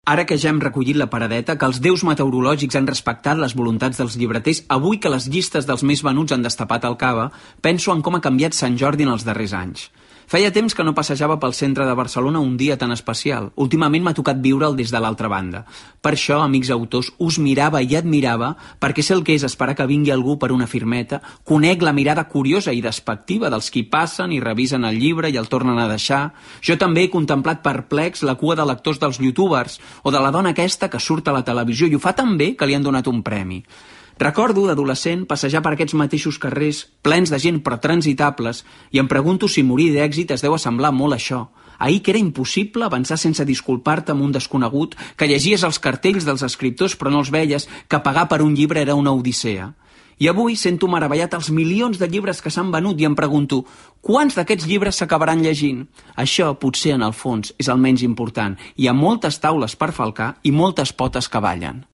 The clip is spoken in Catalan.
Ara que ja hem recollit la paradeta, que els déus meteorològics han respectat les voluntats dels llibreters, avui que les llistes dels més venuts han destapat el cava, penso en com ha canviat Sant Jordi en els darrers anys. Feia temps que no passejava pel centre de Barcelona un dia tan especial. Últimament m'ha tocat viure'l des de l'altra banda. Per això, amics autors, us mirava i admirava, perquè sé el que és esperar que vingui algú per una firmeta, conec la mirada curiosa i despectiva dels qui passen i revisen el llibre i el tornen a deixar. Jo també he contemplat perplex la cua de lectors dels youtubers o de la dona aquesta que surt a la televisió i ho fa tan bé que li han donat un premi. Recordo, d'adolescent, passejar per aquests mateixos carrers, plens de gent però transitables, i em pregunto si morir d'èxit es deu assemblar molt a això. Ahir que era impossible avançar sense disculpar-te amb un desconegut, que llegies els cartells dels escriptors però no els veies, que pagar per un llibre era una odissea. I avui sento meravellat els milions de llibres que s'han venut i em pregunto quants d'aquests llibres s'acabaran llegint? Això, potser en el fons, és el menys important. Hi ha moltes taules per falcar i moltes potes que ballen.